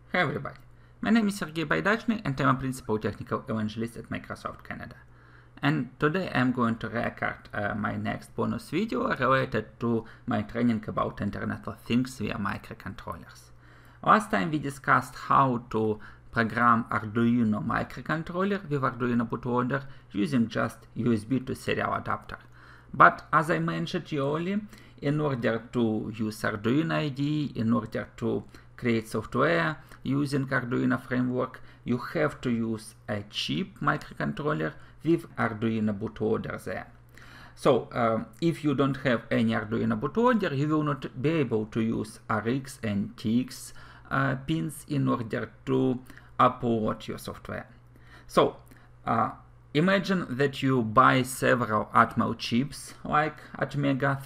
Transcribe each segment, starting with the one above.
Hi everybody, my name is Sergey Baidachny and I'm a Principal Technical Evangelist at Microsoft Canada. And today I'm going to record my next bonus video related to my training about Internet of Things via microcontrollers. Last time we discussed how to program Arduino microcontroller with Arduino bootloader using just USB to serial adapter. But as I mentioned earlier, in order to use Arduino IDE, in order to create software using Arduino framework, you have to use a cheap microcontroller with Arduino bootloader there. So if you don't have any Arduino bootloader, you will not be able to use RX and TX pins in order to upload your software. So imagine that you buy several Atmel chips like Atmega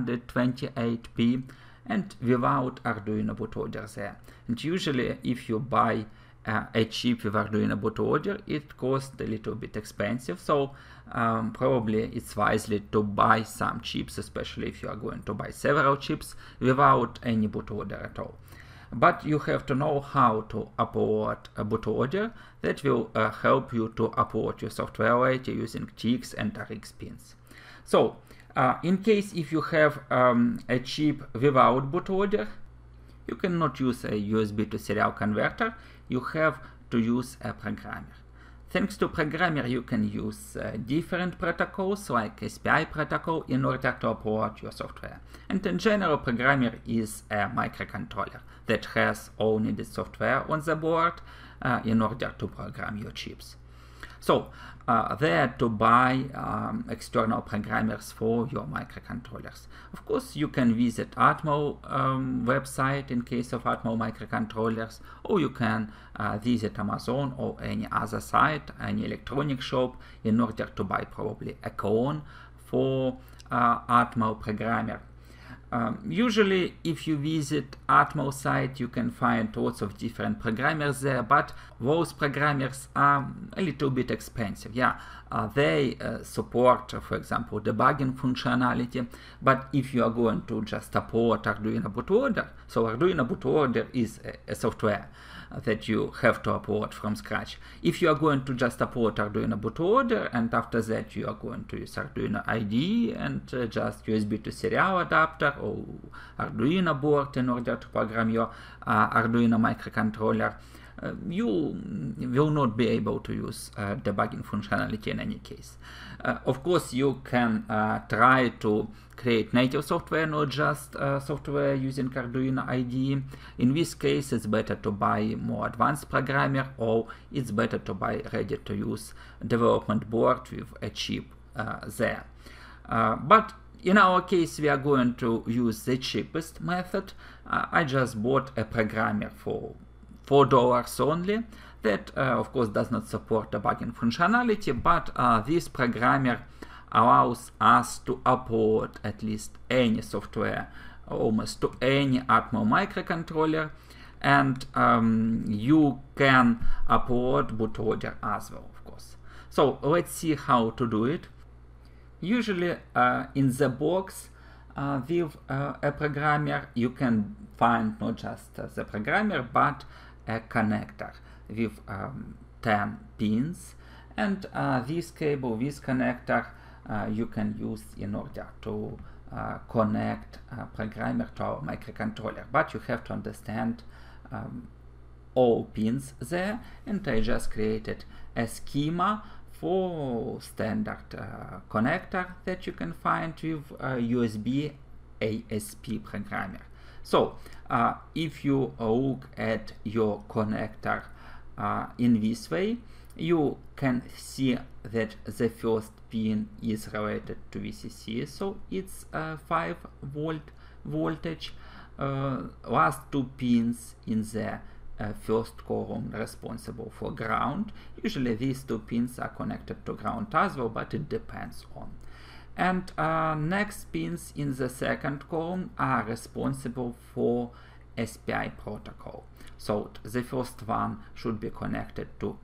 328P and without Arduino bootloader there. And usually if you buy a chip with Arduino bootloader, it costs a little bit expensive, so probably it's wisely to buy some chips, especially if you are going to buy several chips without any bootloader at all. But you have to know how to upload a bootloader that will help you to upload your software later using TX and RX pins. So in case if you have a chip without bootloader, you cannot use a USB to serial converter, you have to use a programmer. Thanks to programmer, you can use different protocols like SPI protocol in order to upload your software. And in general, programmer is a microcontroller that has all needed software on the board in order to program your chips. So there to buy external programmers for your microcontrollers. Of course, you can visit Atmel website in case of Atmel microcontrollers, or you can visit Amazon or any other site, any electronic shop, in order to buy probably a clone for Atmel programmer. Usually if you visit Atmel site, you can find lots of different programmers there, but those programmers are a little bit expensive. Yeah, they support, for example, debugging functionality, but if you are going to just upload Arduino bootloader, so Arduino bootloader is a software that you have to upload from scratch. If you are going to just upload Arduino bootloader and after that you are going to use Arduino IDE and just USB to serial adapter or Arduino board in order to program your Arduino microcontroller, you will not be able to use debugging functionality in any case. Of course, you can try to create native software, not just software using Arduino IDE. In this case, it's better to buy more advanced programmer, or it's better to buy ready-to-use development board with a chip there. But in our case, we are going to use the cheapest method. I just bought a programmer for $4 only that of course does not support debugging functionality, but this programmer allows us to upload at least any software almost to any Atmel microcontroller, and you can upload bootloader as well, of course. So let's see how to do it. Usually in the box with a programmer you can find not just the programmer but a connector with 10 pins, and this cable, this connector you can use in order to connect programmer to our microcontroller, but you have to understand all pins there, and I just created a schema for standard connector that you can find with USB ASP programmer. So if you look at your connector in this way, you can see that the first pin is related to VCC, so it's 5 volt voltage. Last two pins in the first column responsible for ground. Usually these two pins are connected to ground as well, but it depends on. And next pins in the second column are responsible for SPI protocol. So the first one should be connected to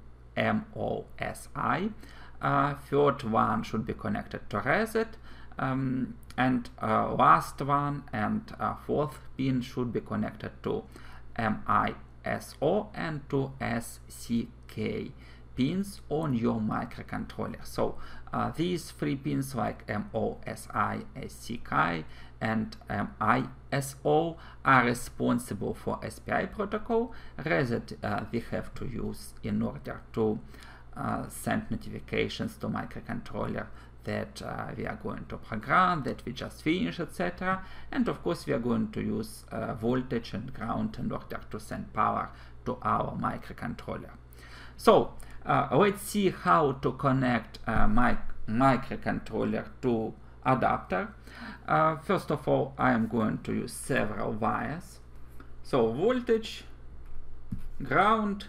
MOSI, third one should be connected to reset, and last one and fourth pin should be connected to SO and 2 SCK pins on your microcontroller. So these 3 pins like MOSI, SCK and MISO are responsible for SPI protocol, that we have to use in order to send notifications to microcontroller that we are going to program, that we just finished, etc. And of course we are going to use voltage and ground in order to send power to our microcontroller. So let's see how to connect my microcontroller to adapter. First of all, I am going to use several wires. So voltage, ground,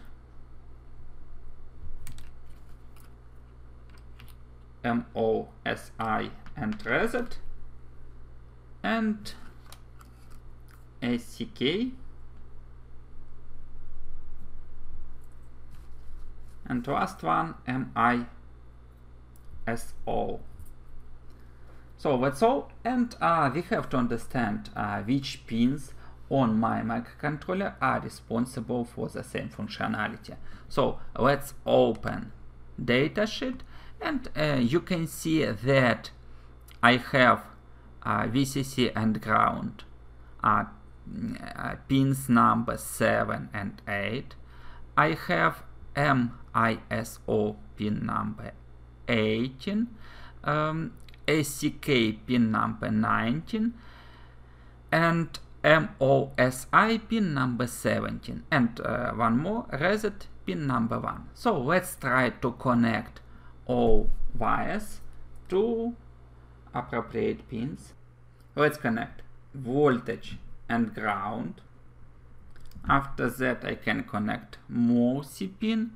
MOSI and reset, and SCK, and last one MISO. So that's all, and we have to understand which pins on my microcontroller are responsible for the same functionality. So let's open datasheet, and you can see that I have VCC and ground pins number 7 and 8. I have MISO pin number 18, SCK pin number 19, and MOSI pin number 17, and one more, reset pin number 1. So let's try to connect all wires to appropriate pins. Let's connect voltage and ground. After that I can connect MOSI pin,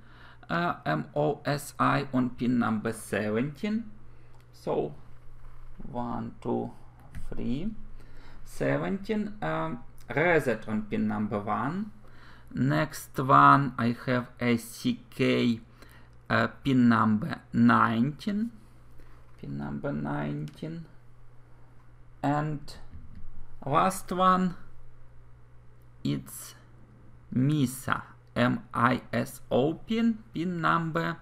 MOSI on pin number 17. So 1, 2, 3, 17, reset on pin number 1. Next one I have SCK pin number 19, and last one it's MISO, MISO pin number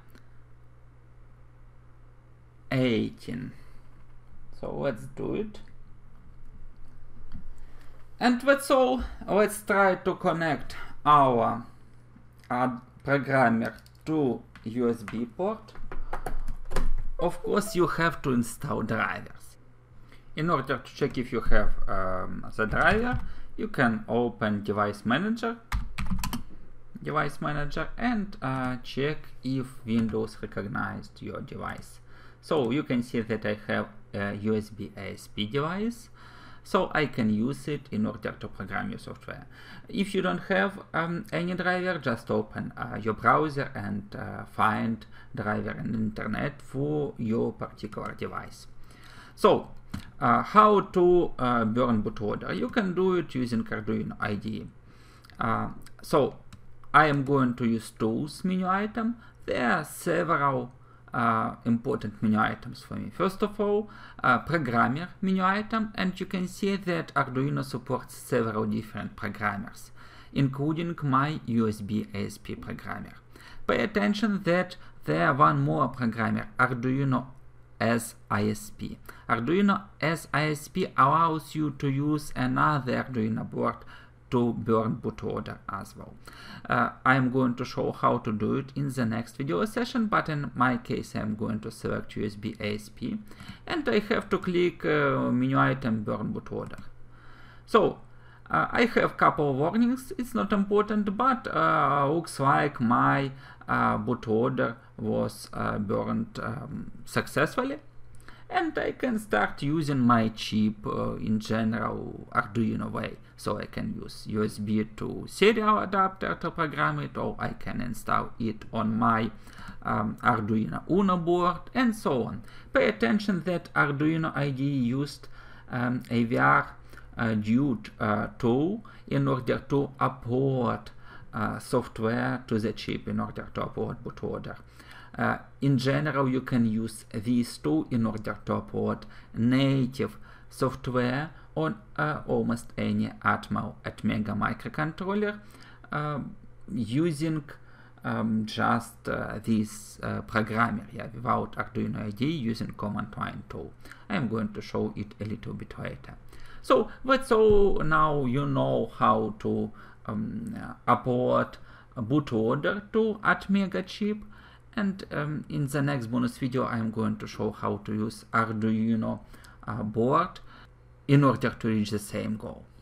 18. So let's do it. And that's all. Let's try to connect our programmer to USB port. Of course you have to install drivers. In order to check if you have the driver, you can open device manager and check if Windows recognized your device. So you can see that I have a USB ASP device, so I can use it in order to program your software. If you don't have any driver, just open your browser and find driver on the internet for your particular device. So how to burn bootloader? You can do it using Arduino IDE. So I am going to use tools menu item. There are several important menu items for me. First of all, programmer menu item, and you can see that Arduino supports several different programmers, including my USB ASP programmer. Pay attention that there are one more programmer, Arduino as ISP. Arduino as ISP allows you to use another Arduino board to burn bootloader as well. I am going to show how to do it in the next video session, but in my case I am going to select USB ASP and I have to click menu item burn bootloader. So I have couple of warnings. It's not important, but looks like my bootloader was burned successfully, and I can start using my chip in general Arduino way. So I can use USB to serial adapter to program it, or I can install it on my Arduino Uno board, and so on. Pay attention that Arduino IDE used AVR Dude tool in order to upload software to the chip, in order to upload bootloader. In general, you can use this tool in order to upload native software on almost any Atmel Atmega microcontroller using just this programmer, without Arduino IDE, using command line tool. I'm going to show it a little bit later. So that's all. Now you know how to upload a bootloader to Atmega chip, and in the next bonus video I'm going to show how to use Arduino board in order to reach the same goal.